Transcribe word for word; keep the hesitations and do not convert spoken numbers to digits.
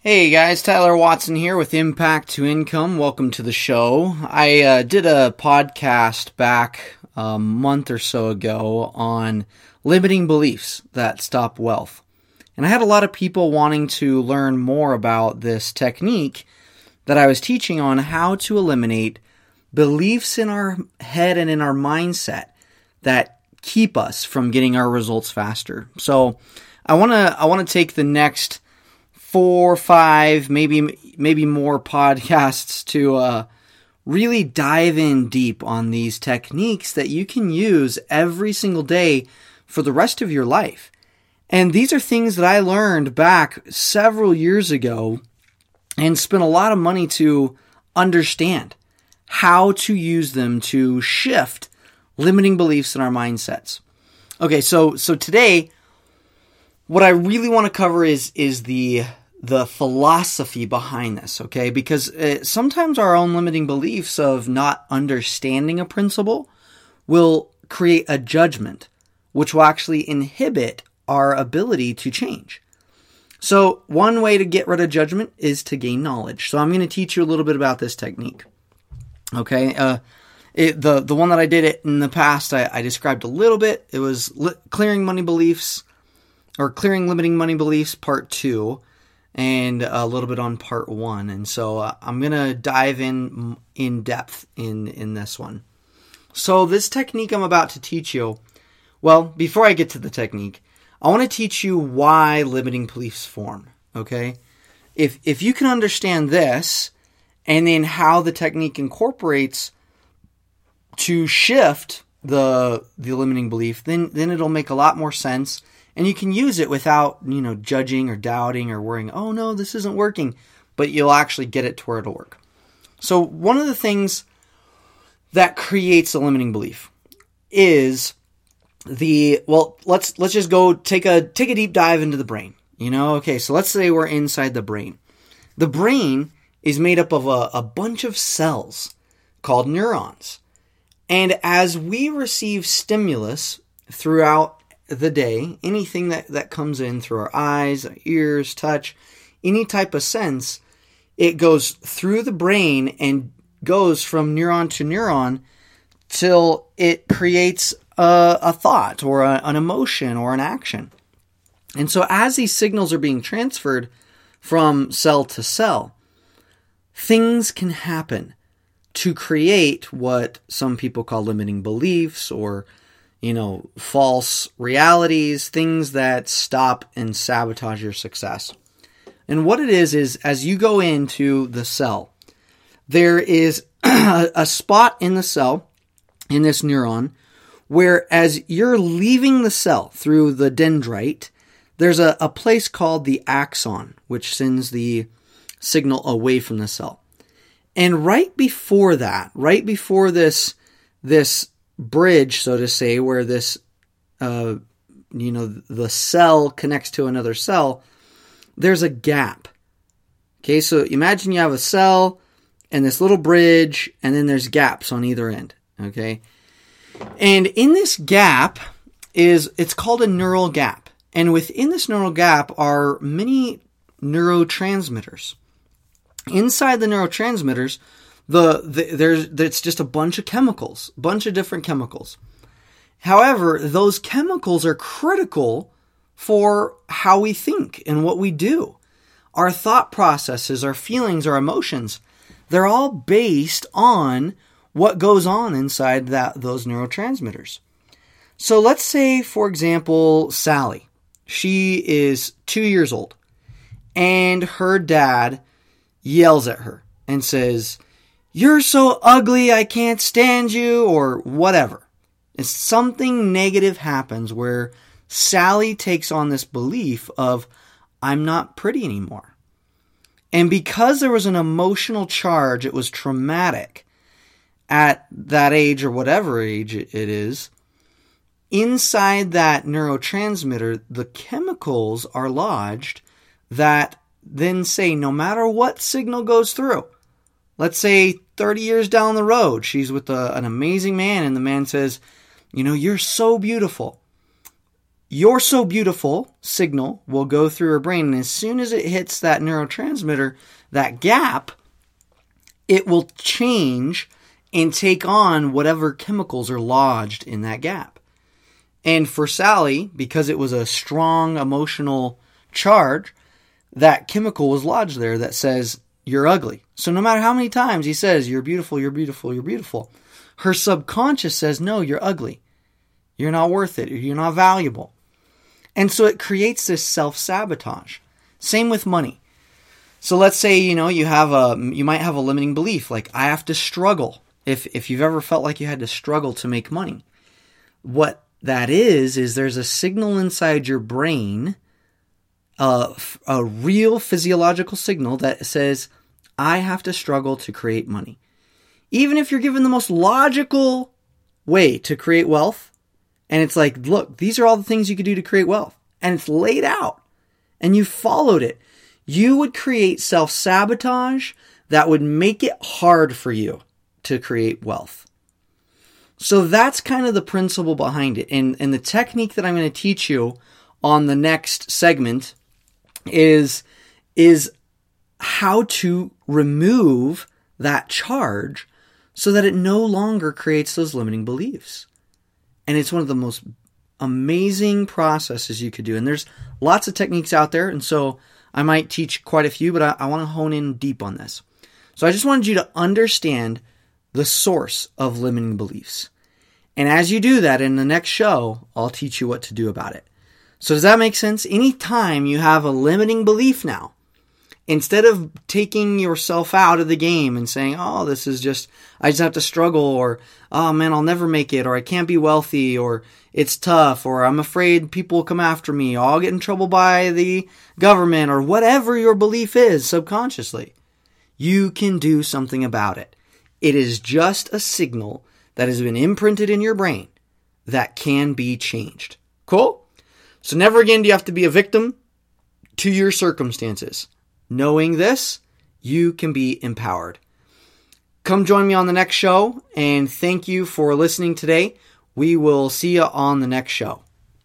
Hey guys, Tyler Watson here with Impact to Income. Welcome to the show. I uh, did a podcast back a month or so ago on limiting beliefs that stop wealth. And I had a lot of people wanting to learn more about this technique that I was teaching on how to eliminate beliefs in our head and in our mindset that keep us from getting our results faster. So I want to I want to take the next four, five, maybe maybe more podcasts to uh, really dive in deep on these techniques that you can use every single day for the rest of your life. And these are things that I learned back several years ago and spent a lot of money to understand how to use them to shift limiting beliefs in our mindsets. Okay, so so today, what I really want to cover is is the the philosophy behind this, okay? Because uh, sometimes our own limiting beliefs of not understanding a principle will create a judgment, which will actually inhibit our ability to change. So one way to get rid of judgment is to gain knowledge. So I'm going to teach you a little bit about this technique, okay? Uh, it, the, the one that I did it in the past, I, I described a little bit. It was li- clearing money beliefs, or clearing limiting money beliefs, part two, and a little bit on part one. And so uh, I'm going to dive in in depth in, in this one. So this technique I'm about to teach you, well, before I get to the technique, I want to teach you why limiting beliefs form, okay? If if you can understand this, and then how the technique incorporates to shift the the limiting belief, then then it'll make a lot more sense. And you can use it without, you know, judging or doubting or worrying, oh no, this isn't working. But you'll actually get it to where it'll work. So one of the things that creates a limiting belief is the, well, let's let's just go take a take a deep dive into the brain. You know, okay, so let's say we're inside the brain. The brain is made up of a, a bunch of cells called neurons. And as we receive stimulus throughout the day, anything that, that comes in through our eyes, our ears, touch, any type of sense, it goes through the brain and goes from neuron to neuron till it creates a, a thought or a, an emotion or an action. And so as these signals are being transferred from cell to cell, things can happen to create what some people call limiting beliefs, or you know, false realities, things that stop and sabotage your success. And what it is, is as you go into the cell, there is a spot in the cell, in this neuron, where as you're leaving the cell through the dendrite, there's a, a place called the axon, which sends the signal away from the cell. And right before that, right before this, this bridge, so to say, where this, uh, you know, the cell connects to another cell, there's a gap. Okay, so imagine you have a cell and this little bridge, and then there's gaps on either end. Okay, and in this gap is, it's called a neural gap. And within this neural gap are many neurotransmitters. Inside the neurotransmitters, The, the there's it's just a bunch of chemicals, bunch of different chemicals. However, those chemicals are critical for how we think and what we do. Our thought processes, our feelings, our emotions, they're all based on what goes on inside that those neurotransmitters. So let's say, for example, Sally. She is two years old, and her dad yells at her and says, "You're so ugly, I can't stand you," or whatever. And something negative happens where Sally takes on this belief of, I'm not pretty anymore. And because there was an emotional charge, it was traumatic at that age or whatever age it is, inside that neurotransmitter, the chemicals are lodged that then say no matter what signal goes through, let's say thirty years down the road, she's with a, an amazing man, and the man says, you know, you're so beautiful. "You're so beautiful" signal will go through her brain. And as soon as it hits that neurotransmitter, that gap, it will change and take on whatever chemicals are lodged in that gap. And for Sally, because it was a strong emotional charge, that chemical was lodged there that says, "You're ugly." So no matter how many times he says, "You're beautiful, you're beautiful, you're beautiful," her subconscious says, "No, you're ugly. You're not worth it. You're not valuable." And so it creates this self-sabotage. Same with money. So let's say, you know, you have a, you might have a limiting belief, like, I have to struggle. If, if you've ever felt like you had to struggle to make money, what that is, is there's a signal inside your brain, uh, a real physiological signal that says, I have to struggle to create money. Even if you're given the most logical way to create wealth, and it's like, look, these are all the things you could do to create wealth, and it's laid out, and you followed it, you would create self-sabotage that would make it hard for you to create wealth. So that's kind of the principle behind it. And, and the technique that I'm going to teach you on the next segment is, is how to remove that charge so that it no longer creates those limiting beliefs. And it's one of the most amazing processes you could do. And there's lots of techniques out there. And so I might teach quite a few, but I, I want to hone in deep on this. So I just wanted you to understand the source of limiting beliefs. And as you do that in the next show, I'll teach you what to do about it. So does that make sense? Anytime you have a limiting belief now, instead of taking yourself out of the game and saying, oh, this is just, I just have to struggle, or, oh man, I'll never make it, or I can't be wealthy, or it's tough, or I'm afraid people will come after me, or I'll get in trouble by the government, or whatever your belief is subconsciously, you can do something about it. It is just a signal that has been imprinted in your brain that can be changed. Cool? So never again do you have to be a victim to your circumstances. Knowing this, you can be empowered. Come join me on the next show, and thank you for listening today. We will see you on the next show.